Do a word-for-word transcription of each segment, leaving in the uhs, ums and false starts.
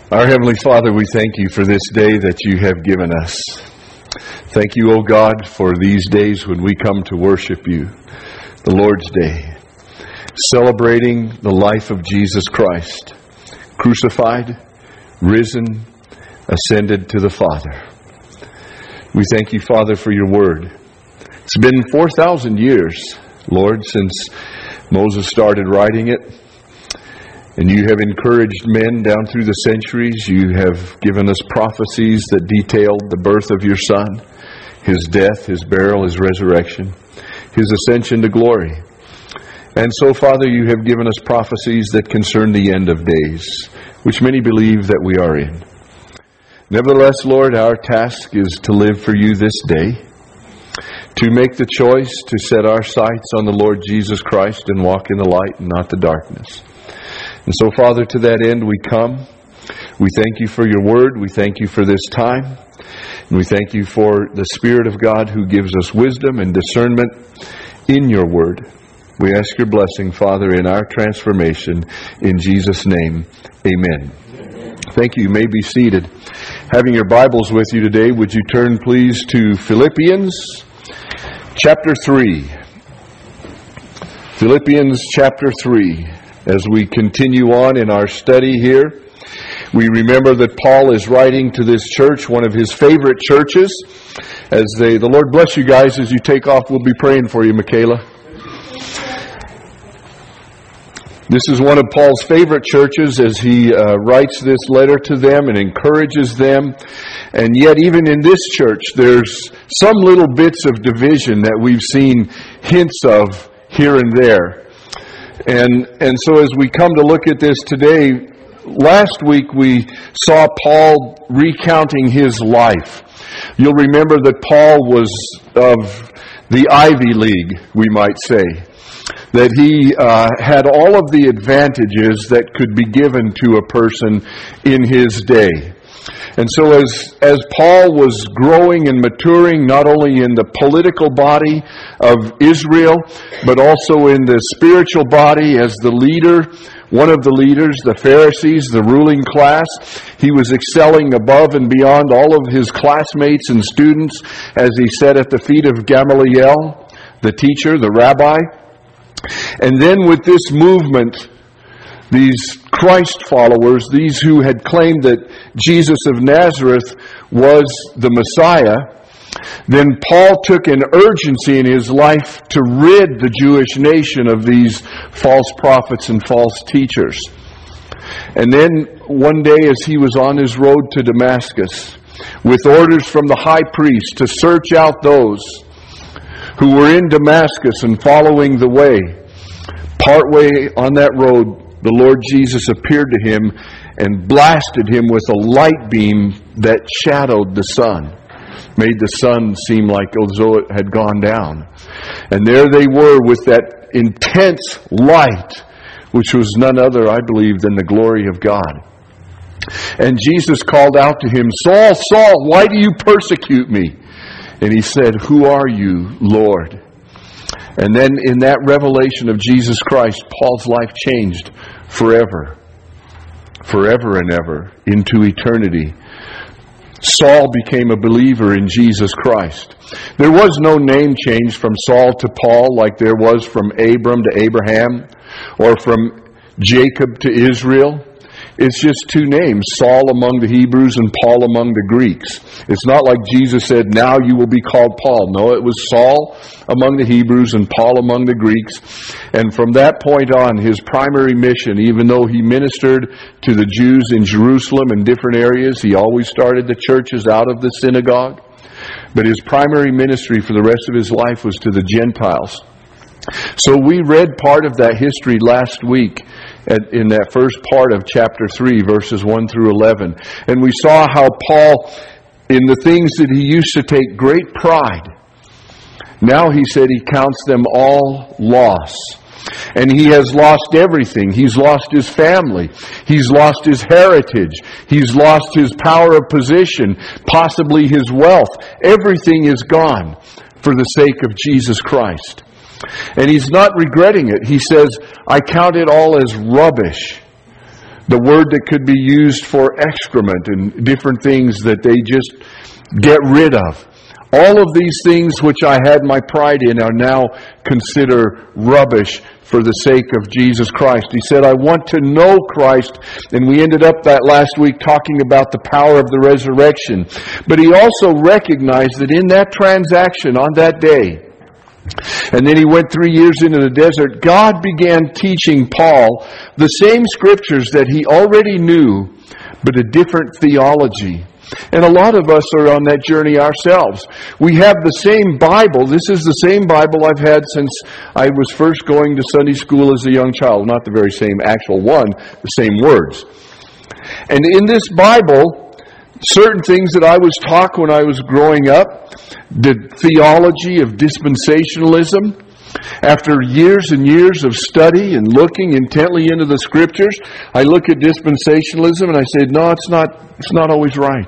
Our Heavenly Father, we thank you for this day that you have given us. Thank you, O God, for these days when we come to worship you, the Lord's Day, celebrating the life of Jesus Christ, crucified, risen, ascended to the Father. We thank you, Father, for your word. It's been four thousand years, Lord, since Moses started writing it. And you have encouraged men down through the centuries. You have given us prophecies that detailed the birth of your Son, His death, His burial, His resurrection, His ascension to glory. And so, Father, you have given us prophecies that concern the end of days, which many believe that we are in. Nevertheless, Lord, our task is to live for you this day, to make the choice to set our sights on the Lord Jesus Christ and walk in the light and not the darkness. And so, Father, to that end we come. We thank you for your word. We thank you for this time. And we thank you for the Spirit of God who gives us wisdom and discernment in your word. We ask your blessing, Father, in our transformation. In Jesus' name, amen. Amen. Thank you. You may be seated. Having your Bibles with you today, would you turn please to Philippians chapter three. Philippians chapter three. As we continue on in our study here, we remember that Paul is writing to this church, one of his favorite churches. As they, the Lord bless you guys as you take off. We'll be praying for you, Michaela. This is one of Paul's favorite churches as he uh, writes this letter to them and encourages them. And yet even in this church, there's some little bits of division that we've seen hints of here and there. And and so as we come to look at this today, last week we saw Paul recounting his life. You'll remember that Paul was of the Ivy League, we might say. That he uh, had all of the advantages that could be given to a person in his day. And so as as Paul was growing and maturing, not only in the political body of Israel, but also in the spiritual body as the leader, one of the leaders, the Pharisees, the ruling class, he was excelling above and beyond all of his classmates and students as he sat at the feet of Gamaliel, the teacher, the rabbi. And then with this movement, these Christ followers, these who had claimed that Jesus of Nazareth was the Messiah, then Paul took an urgency in his life to rid the Jewish nation of these false prophets and false teachers. And then one day as he was on his road to Damascus, with orders from the high priest to search out those who were in Damascus and following the way, partway on that road, the Lord Jesus appeared to him and blasted him with a light beam that shadowed the sun, made the sun seem like as though it had gone down. And there they were with that intense light, which was none other, I believe, than the glory of God. And Jesus called out to him, "Saul, Saul, why do you persecute me?" And he said, "Who are you, Lord?" And then in that revelation of Jesus Christ, Paul's life changed forever. Forever and ever. Into eternity. Saul became a believer in Jesus Christ. There was no name change from Saul to Paul like there was from Abram to Abraham or from Jacob to Israel. It's just two names, Saul among the Hebrews and Paul among the Greeks. It's not like Jesus said, "Now you will be called Paul." No, it was Saul among the Hebrews and Paul among the Greeks. And from that point on, his primary mission, even though he ministered to the Jews in Jerusalem and different areas, he always started the churches out of the synagogue. But his primary ministry for the rest of his life was to the Gentiles. So we read part of that history last week at, in that first part of chapter three, verses one through eleven. And we saw how Paul, in the things that he used to take great pride, now he said he counts them all loss. And he has lost everything. He's lost his family. He's lost his heritage. He's lost his power of position, possibly his wealth. Everything is gone for the sake of Jesus Christ. And he's not regretting it. He says, "I count it all as rubbish The word that could be used for excrement and different things that they just get rid of. All of these things which I had my pride in are now considered rubbish for the sake of Jesus Christ. He said, I want to know Christ. And we ended up that last week talking about the power of the resurrection. But he also recognized that in that transaction on that day, and then he went three years into the desert, God began teaching Paul the same scriptures that he already knew, but a different theology. And a lot of us are on that journey ourselves. We have the same Bible. This is the same Bible I've had since I was first going to Sunday school as a young child. Not the very same actual one, the same words. And in this Bible, certain things that I was taught when I was growing up, the theology of dispensationalism, after years and years of study and looking intently into the Scriptures, I look at dispensationalism and I say, no, it's not, it's not always right.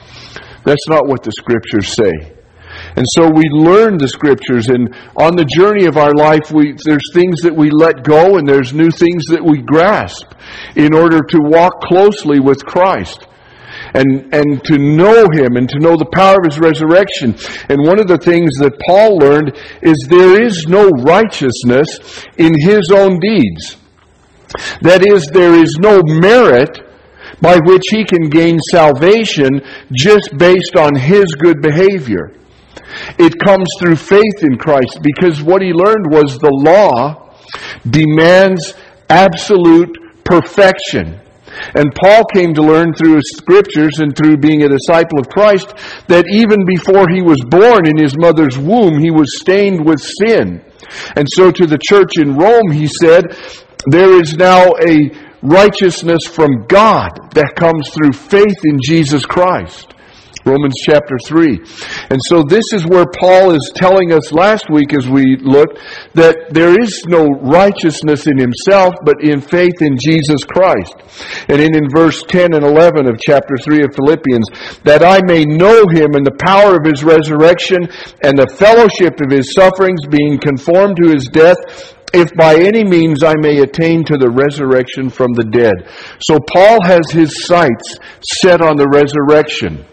That's not what the Scriptures say. And so we learn the Scriptures, and on the journey of our life, we, there's things that we let go and there's new things that we grasp in order to walk closely with Christ. And, and to know Him and to know the power of His resurrection. And one of the things that Paul learned is there is no righteousness in his own deeds. That is, there is no merit by which he can gain salvation just based on his good behavior. It comes through faith in Christ, because what he learned was the law demands absolute perfection. And Paul came to learn through his Scriptures and through being a disciple of Christ that even before he was born in his mother's womb, he was stained with sin. And so to the church in Rome, he said, there is now a righteousness from God that comes through faith in Jesus Christ. Romans chapter three. And so this is where Paul is telling us last week as we looked that there is no righteousness in himself, but in faith in Jesus Christ. And in, in verse ten and eleven of chapter three of Philippians, that I may know Him and the power of His resurrection and the fellowship of His sufferings, being conformed to His death, if by any means I may attain to the resurrection from the dead. So Paul has his sights set on the resurrection.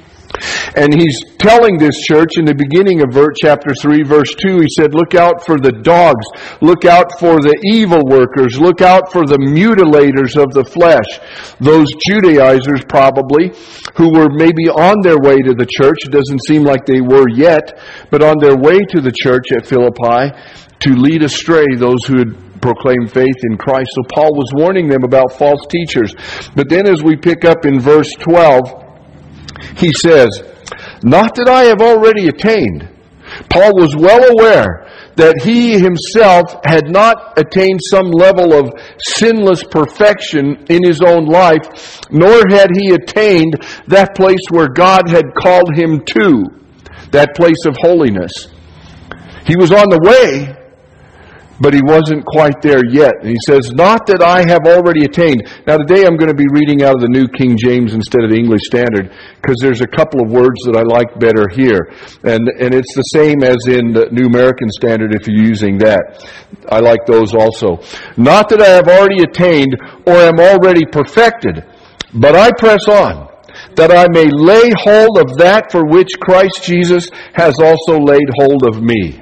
And he's telling this church in the beginning of chapter three, verse two, he said, look out for the dogs, look out for the evil workers, look out for the mutilators of the flesh. Those Judaizers probably, who were maybe on their way to the church, it doesn't seem like they were yet, but on their way to the church at Philippi to lead astray those who had proclaimed faith in Christ. So Paul was warning them about false teachers. But then as we pick up in verse twelve, he says, not that I have already attained. Paul was well aware that he himself had not attained some level of sinless perfection in his own life, nor had he attained that place where God had called him to, that place of holiness. He was on the way, but he wasn't quite there yet. And he says, not that I have already attained. Now today I'm going to be reading out of the New King James instead of the English Standard, because there's a couple of words that I like better here. And and it's the same as in the New American Standard if you're using that. I like those also. Not that I have already attained or am already perfected, but I press on, that I may lay hold of that for which Christ Jesus has also laid hold of me.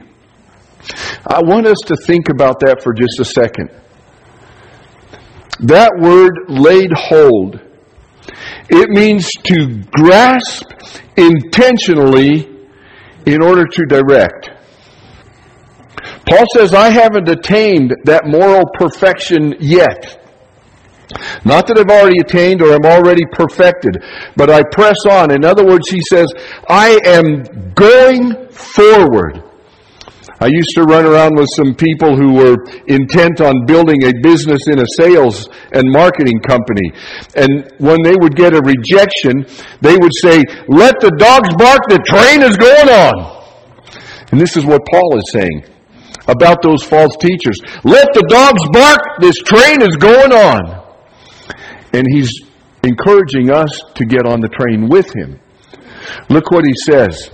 I want us to think about that for just a second. That word, laid hold, it means to grasp intentionally in order to direct. Paul says, I haven't attained that moral perfection yet. Not that I've already attained or am already perfected, but I press on. In other words, he says, I am going forward. I used to run around with some people who were intent on building a business in a sales and marketing company. And when they would get a rejection, they would say, let the dogs bark, the train is going on. And this is what Paul is saying about those false teachers. Let the dogs bark, this train is going on. And he's encouraging us to get on the train with him. Look what he says.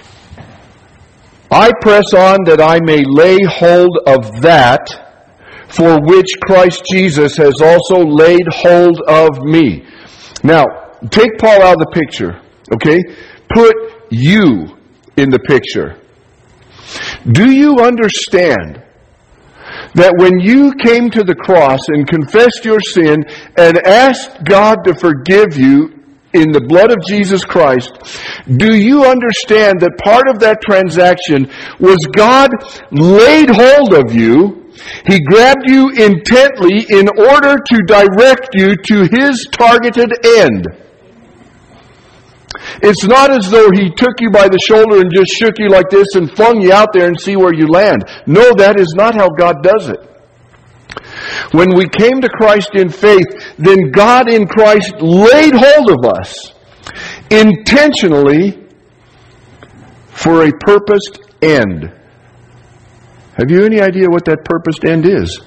I press on that I may lay hold of that for which Christ Jesus has also laid hold of me. Now, take Paul out of the picture, okay? Put you in the picture. Do you understand that when you came to the cross and confessed your sin and asked God to forgive you in the blood of Jesus Christ, do you understand that part of that transaction was God laid hold of you? He grabbed you intently in order to direct you to His targeted end. It's not as though He took you by the shoulder and just shook you like this and flung you out there and see where you land. No, that is not how God does it. When we came to Christ in faith, then God in Christ laid hold of us intentionally for a purposed end. Have you any idea what that purposed end is?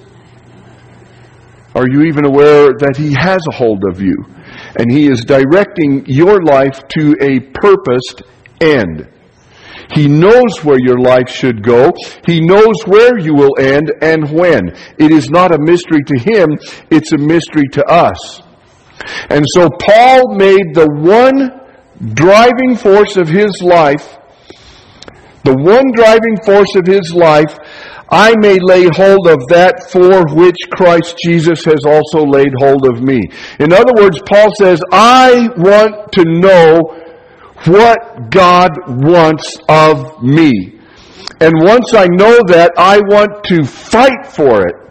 Are you even aware that He has a hold of you and He is directing your life to a purposed end? He knows where your life should go. He knows where you will end and when. It is not a mystery to Him, it's a mystery to us. And so Paul made the one driving force of his life, the one driving force of his life, I may lay hold of that for which Christ Jesus has also laid hold of me. In other words, Paul says, I want to know what God wants of me. And once I know that, I want to fight for it.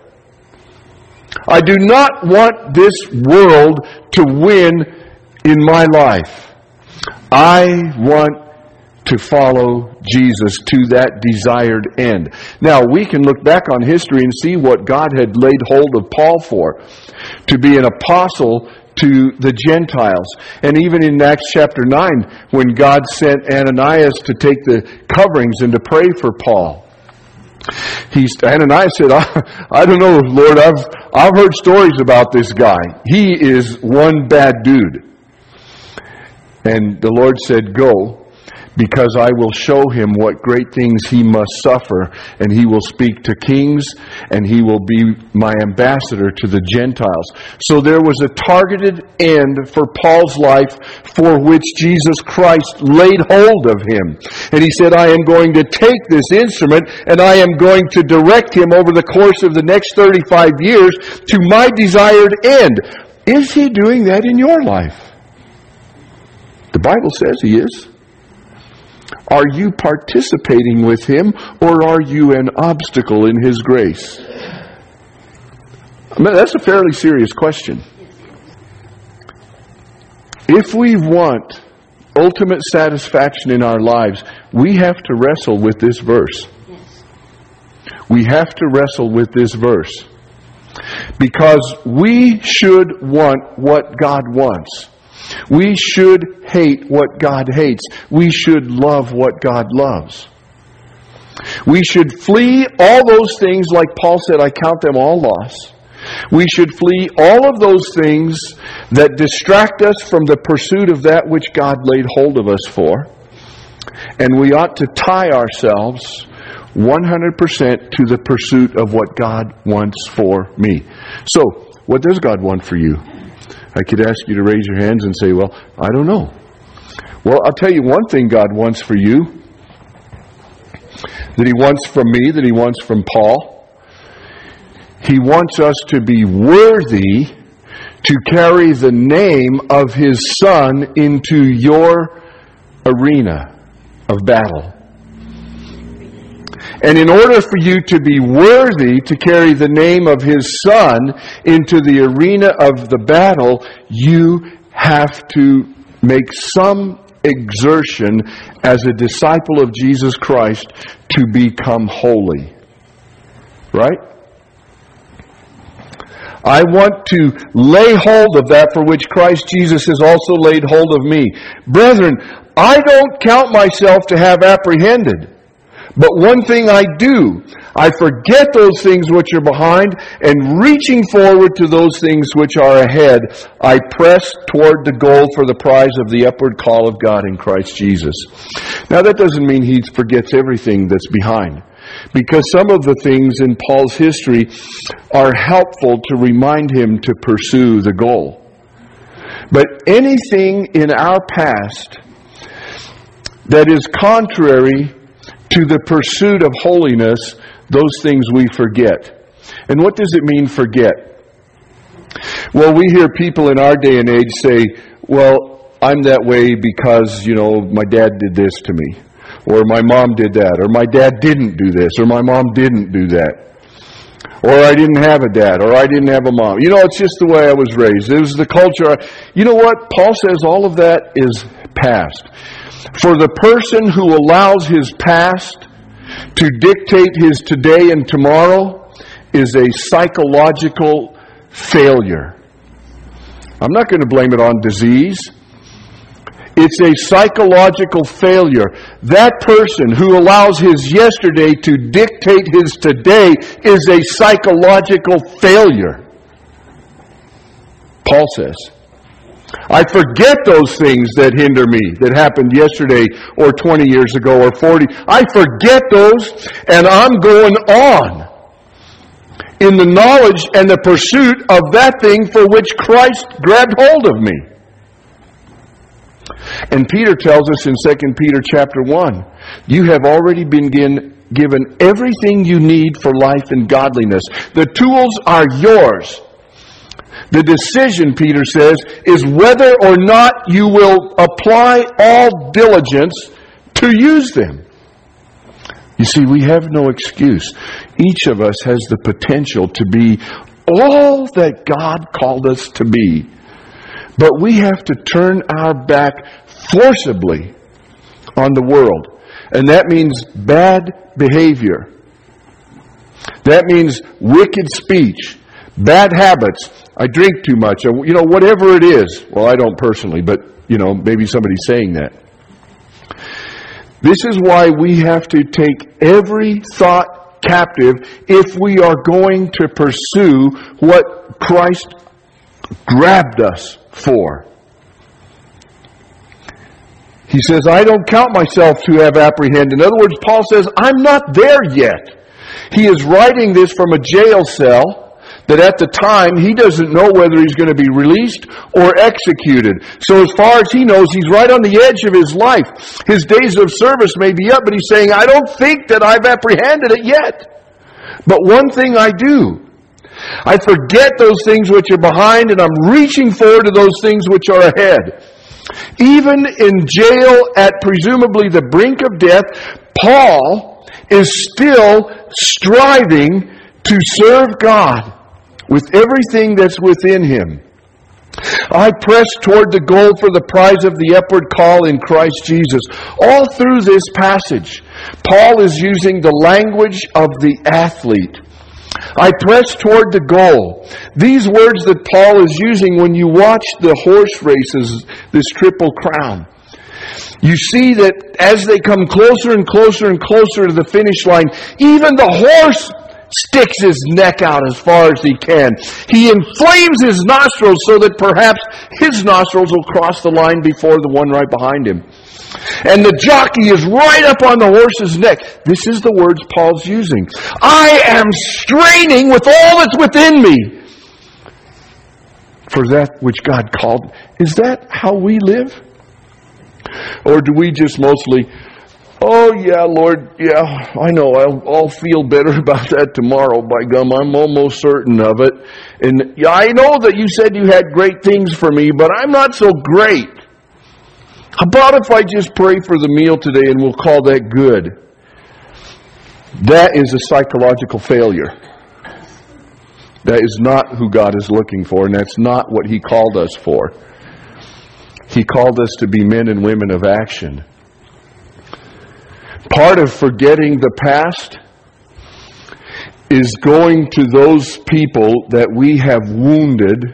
I do not want this world to win in my life. I want to follow Jesus to that desired end. Now, we can look back on history and see what God had laid hold of Paul for. To be an apostle to the Gentiles. And even in Acts chapter nine, when God sent Ananias to take the coverings and to pray for Paul. He's, Ananias said, I, I don't know, Lord, I've, I've heard stories about this guy. He is one bad dude. And the Lord said, go, because I will show him what great things he must suffer, and he will speak to kings, and he will be my ambassador to the Gentiles. So there was a targeted end for Paul's life for which Jesus Christ laid hold of him. And he said, I am going to take this instrument, and I am going to direct him over the course of the next thirty-five years to my desired end. Is he doing that in your life? The Bible says he is. Are you participating with Him, or are you an obstacle in His grace? I mean, that's a fairly serious question. If we want ultimate satisfaction in our lives, we have to wrestle with this verse. We have to wrestle with this verse. Because we should want what God wants. We should hate what God hates. We should love what God loves. We should flee all those things, like Paul said, I count them all loss. We should flee all of those things that distract us from the pursuit of that which God laid hold of us for. And we ought to tie ourselves one hundred percent to the pursuit of what God wants for me. So, what does God want for you? I could ask you to raise your hands and say, well, I don't know. Well, I'll tell you one thing God wants for you, that He wants from me, that He wants from Paul. He wants us to be worthy to carry the name of His Son into your arena of battle. And in order for you to be worthy to carry the name of His Son into the arena of the battle, you have to make some exertion as a disciple of Jesus Christ to become holy. Right? I want to lay hold of that for which Christ Jesus has also laid hold of me. Brethren, I don't count myself to have apprehended. But one thing I do, I forget those things which are behind, and reaching forward to those things which are ahead, I press toward the goal for the prize of the upward call of God in Christ Jesus. Now that doesn't mean he forgets everything that's behind. because some of the things in Paul's history are helpful to remind him to pursue the goal. But anything in our past that is contrary to the pursuit of holiness, those things we forget. And what does it mean, forget? Well, we hear people in our day and age say, well, I'm that way because, you know, my dad did this to me. Or my mom did that. Or my dad didn't do this. Or my mom didn't do that. Or I didn't have a dad. Or I didn't have a mom. You know, it's just the way I was raised. It was the culture. You know what? Paul says all of that is past. For the person who allows his past to dictate his today and tomorrow is a psychological failure. I'm not going to blame it on disease. It's a psychological failure. That person who allows his yesterday to dictate his today is a psychological failure. Paul says, I forget those things that hinder me, that happened yesterday or twenty years ago or forty. I forget those and I'm going on in the knowledge and the pursuit of that thing for which Christ grabbed hold of me. And Peter tells us in Second Peter chapter one, you have already been given everything you need for life and godliness. The tools are yours. The decision, Peter says, is whether or not you will apply all diligence to use them. You see, we have no excuse. Each of us has the potential to be all that God called us to be. But we have to turn our back forcibly on the world. And that means bad behavior. That means wicked speech, bad habits. I drink too much. You know, whatever it is. Well, I don't personally, but, you know, maybe somebody's saying that. This is why we have to take every thought captive if we are going to pursue what Christ grabbed us for. He says, I don't count myself to have apprehended. In other words, Paul says, I'm not there yet. He is writing this from a jail cell that at the time he doesn't know whether he's going to be released or executed. So as far as he knows, he's right on the edge of his life. His days of service may be up, but he's saying, I don't think that I've apprehended it yet. But one thing I do, I forget those things which are behind, and I'm reaching forward to those things which are ahead. Even in jail at presumably the brink of death, Paul is still striving to serve God with everything that's within him. I press toward the goal for the prize of the upward call in Christ Jesus. All through this passage, Paul is using the language of the athlete. I press toward the goal. These words that Paul is using when you watch the horse races, this Triple Crown, you see that as they come closer and closer and closer to the finish line, even the horse sticks his neck out as far as he can. He inflames his nostrils so that perhaps his nostrils will cross the line before the one right behind him. And the jockey is right up on the horse's neck. This is the words Paul's using. I am straining with all that's within me for that which God called. Is that how we live? Or do we just mostly, oh yeah, Lord, yeah, I know, I'll, I'll feel better about that tomorrow, by gum, I'm almost certain of it. And yeah, I know that you said you had great things for me, but I'm not so great. How about if I just pray for the meal today and we'll call that good? That is a psychological failure. That is not who God is looking for, and that's not what He called us for. He called us to be men and women of action. Part of forgetting the past is going to those people that we have wounded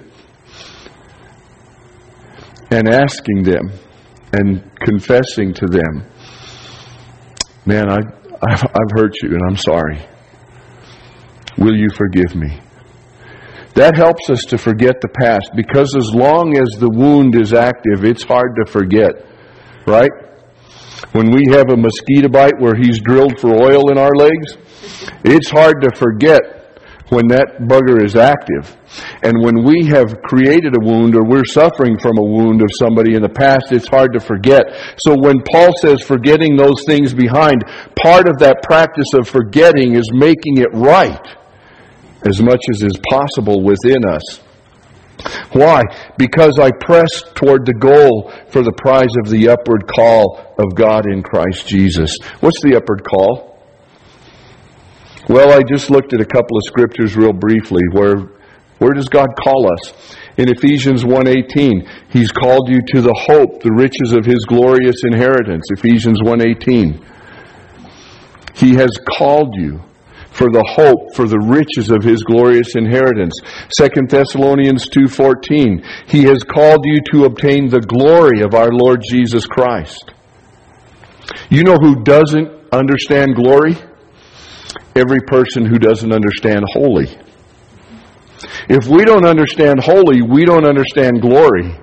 and asking them and confessing to them, man, I, I've, I've hurt you and I'm sorry. Will you forgive me? That helps us to forget the past, because as long as the wound is active, it's hard to forget, right? When we have a mosquito bite where he's drilled for oil in our legs, it's hard to forget when that bugger is active. And when we have created a wound or we're suffering from a wound of somebody in the past, it's hard to forget. So when Paul says forgetting those things behind, part of that practice of forgetting is making it right as much as is possible within us. Why? Because I press toward the goal for the prize of the upward call of God in Christ Jesus. What's the upward call? Well, I just looked at a couple of scriptures real briefly. Where, where does God call us? In Ephesians one eighteen, He's called you to the hope, the riches of His glorious inheritance. Ephesians one eighteen. He has called you for the hope, for the riches of His glorious inheritance. Second Thessalonians two fourteen. He has called you to obtain the glory of our Lord Jesus Christ. You know who doesn't understand glory? Every person who doesn't understand holy. If we don't understand holy, we don't understand glory.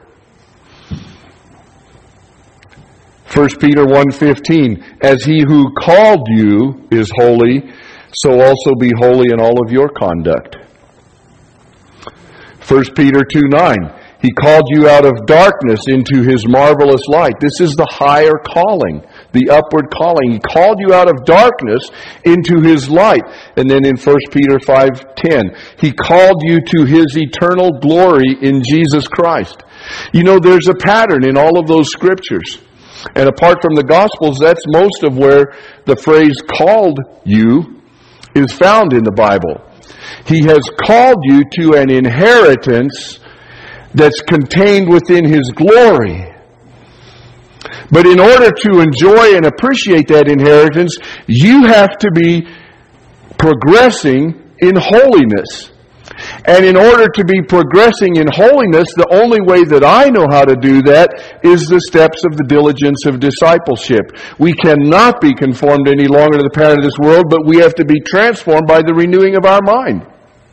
First Peter one fifteen, as He who called you is holy, so also be holy in all of your conduct. First Peter two nine, He called you out of darkness into His marvelous light. This is the higher calling, the upward calling. He called you out of darkness into His light. And then in First Peter five ten, He called you to His eternal glory in Jesus Christ. You know, there's a pattern in all of those scriptures. And apart from the Gospels, that's most of where the phrase called you is found in the Bible. He has called you to an inheritance that's contained within His glory. But in order to enjoy and appreciate that inheritance, you have to be progressing in holiness. And in order to be progressing in holiness, the only way that I know how to do that is the steps of the diligence of discipleship. We cannot be conformed any longer to the pattern of this world, but we have to be transformed by the renewing of our mind.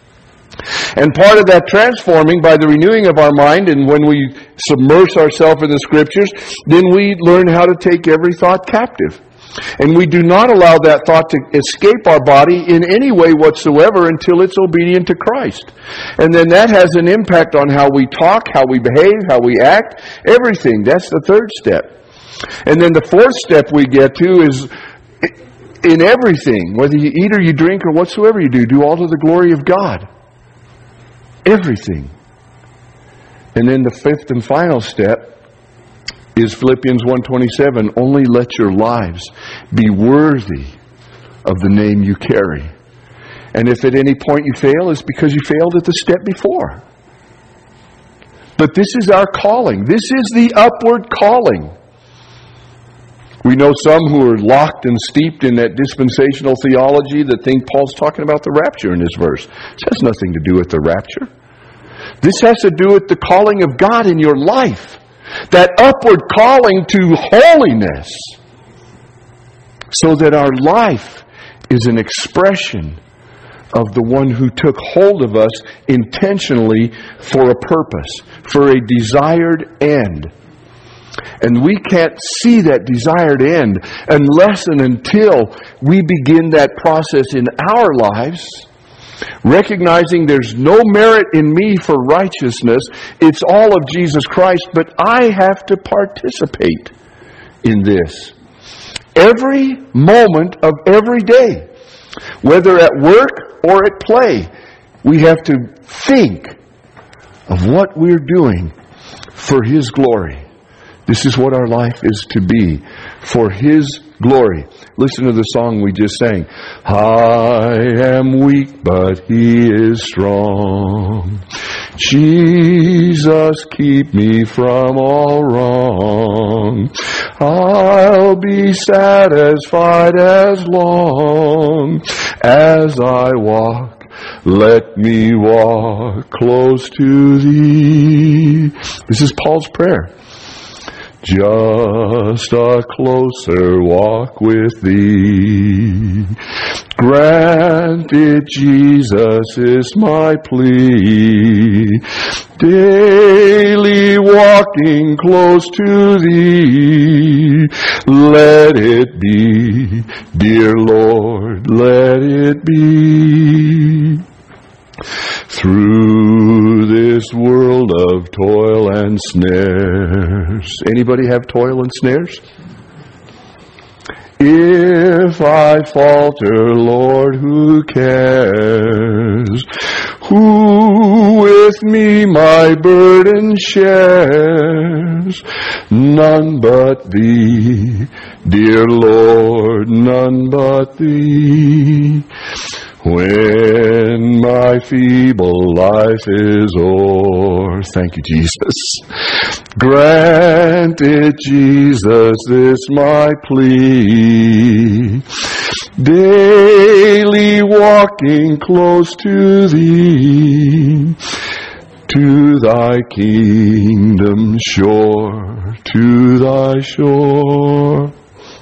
And part of that transforming by the renewing of our mind, and when we submerge ourselves in the Scriptures, then we learn how to take every thought captive. And we do not allow that thought to escape our body in any way whatsoever until it's obedient to Christ. And then that has an impact on how we talk, how we behave, how we act, everything. That's the third step. And then the fourth step we get to is in everything, whether you eat or you drink or whatsoever you do, do all to the glory of God. Everything. And then the fifth and final step is Philippians one twenty-seven. Only let your lives be worthy of the name you carry. And if at any point you fail, it's because you failed at the step before. But this is our calling. This is the upward calling. We know some who are locked and steeped in that dispensational theology that think Paul's talking about the rapture in this verse. This has nothing to do with the rapture. This has to do with the calling of God in your life. That upward calling to holiness. So that our life is an expression of the one who took hold of us intentionally for a purpose, for a desired end. And we can't see that desired end unless and until we begin that process in our lives, recognizing there's no merit in me for righteousness. It's all of Jesus Christ, but I have to participate in this. Every moment of every day, whether at work or at play, we have to think of what we're doing for His glory. This is what our life is to be, for His glory. Listen to the song we just sang. I am weak, but He is strong. Jesus, keep me from all wrong. I'll be satisfied as long as I walk. Let me walk close to Thee. This is Paul's prayer. Just a closer walk with Thee. Grant it, Jesus, is my plea. Daily walk walking close to Thee. Let it be, dear Lord, let it be. Through this world of toil and snares. Anybody have toil and snares? If I falter, Lord, who cares? Who with me my burden shares? None but Thee, dear Lord, none but Thee. When my feeble life is o'er, thank you, Jesus. Grant it, Jesus, this my plea. Daily walking close to Thee, to Thy kingdom shore, to Thy shore.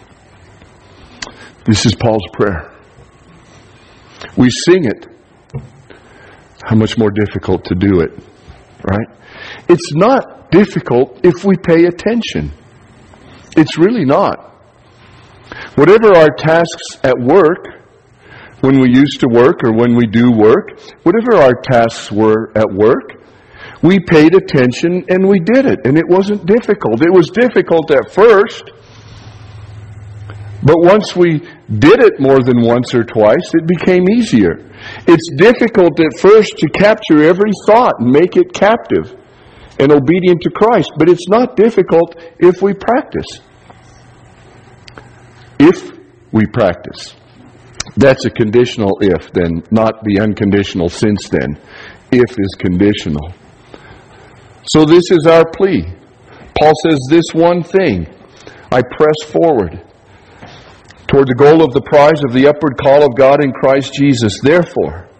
This is Paul's prayer. We sing it. How much more difficult to do it, right? It's not difficult if we pay attention. It's really not. Whatever our tasks at work, when we used to work or when we do work, whatever our tasks were at work, we paid attention and we did it. And it wasn't difficult. It was difficult at first. But once we did it more than once or twice, it became easier. It's difficult at first to capture every thought and make it captive and obedient to Christ. But it's not difficult if we practice. If we practice. That's a conditional if then, not the unconditional since then. If is conditional. So this is our plea. Paul says this one thing. I press forward toward the goal of the prize of the upward call of God in Christ Jesus. Therefore,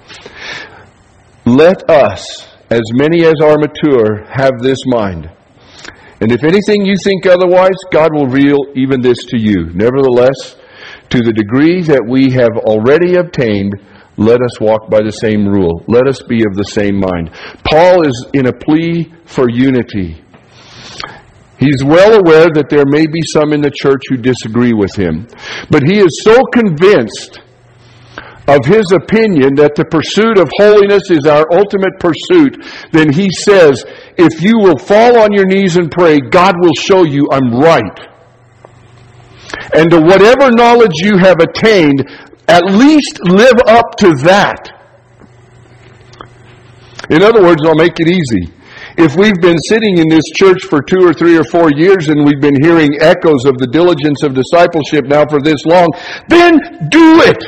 let us, as many as are mature, have this mind. And if anything you think otherwise, God will reveal even this to you. Nevertheless, to the degree that we have already obtained, let us walk by the same rule. Let us be of the same mind. Paul is in a plea for unity. He's well aware that there may be some in the church who disagree with him. But he is so convinced of his opinion that the pursuit of holiness is our ultimate pursuit, then he says, if you will fall on your knees and pray, God will show you I'm right. And to whatever knowledge you have attained, at least live up to that. In other words, I'll make it easy. If we've been sitting in this church for two or three or four years and we've been hearing echoes of the diligence of discipleship now for this long, then do it.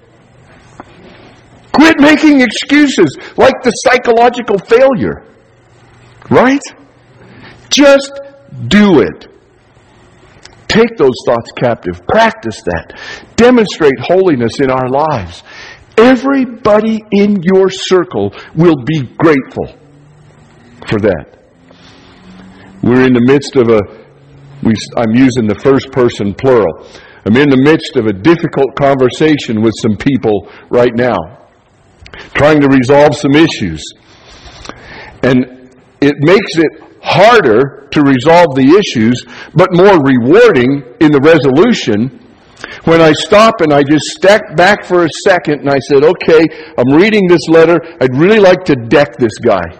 Quit making excuses like the psychological failure. Right? Just do it. Take those thoughts captive. Practice that. Demonstrate holiness in our lives. Everybody in your circle will be grateful for that. We're in the midst of a, we, I'm using the first person plural. I'm in the midst of a difficult conversation with some people right now, trying to resolve some issues. And it makes it harder to resolve the issues, but more rewarding in the resolution when I stop and I just step back for a second and I said, okay, I'm reading this letter. I'd really like to deck this guy.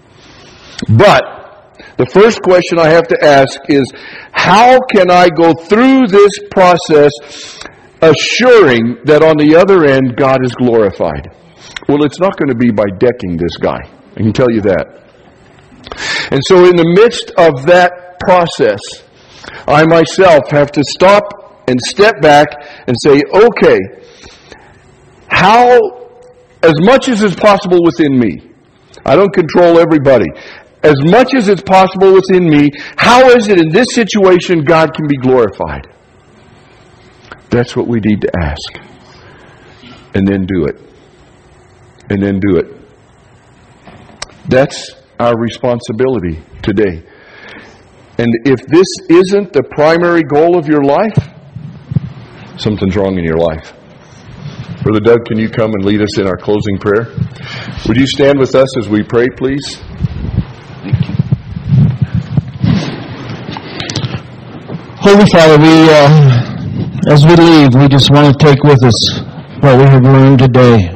But the first question I have to ask is, how can I go through this process assuring that on the other end God is glorified? Well, it's not going to be by decking this guy. I can tell you that. And so in the midst of that process, I myself have to stop and step back and say, okay, how, as much as is possible within me, I don't control everybody, as much as it's possible within me, how is it in this situation God can be glorified? That's what we need to ask. And then do it. And then do it. That's our responsibility today. And if this isn't the primary goal of your life, something's wrong in your life. Brother Doug, can you come and lead us in our closing prayer? Would you stand with us as we pray, please? Thank you. Holy Father, we, uh, as we leave, we just want to take with us what we have learned today.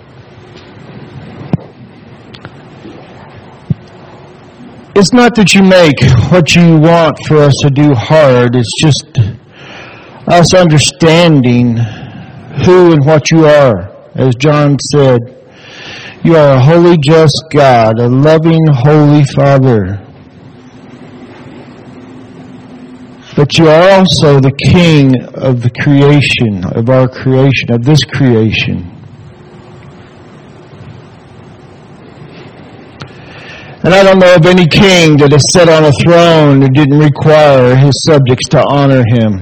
It's not that you make what you want for us to do hard. It's just us understanding who and what you are. As John said, you are a holy, just God, a loving, holy Father. But you are also the King of the creation, of our creation, of this creation. And I don't know of any king that is set on a throne that didn't require his subjects to honor him.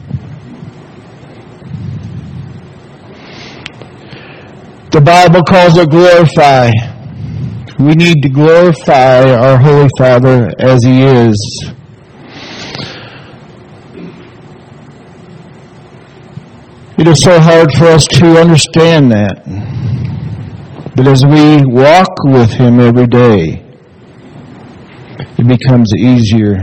The Bible calls it glorify. We need to glorify our Holy Father as He is. It is so hard for us to understand that. But as we walk with Him every day, it becomes easier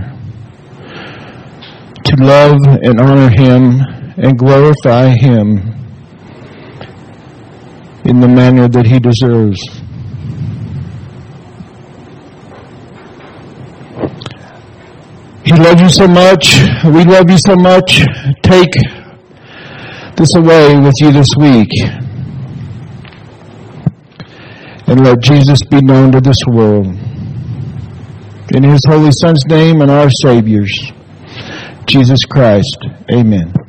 to love and honor Him and glorify Him in the manner that He deserves. He loves you so much. We love you so much. Take this away with you this week and let Jesus be known to this world. In His Holy Son's name and our Savior's, Jesus Christ. Amen.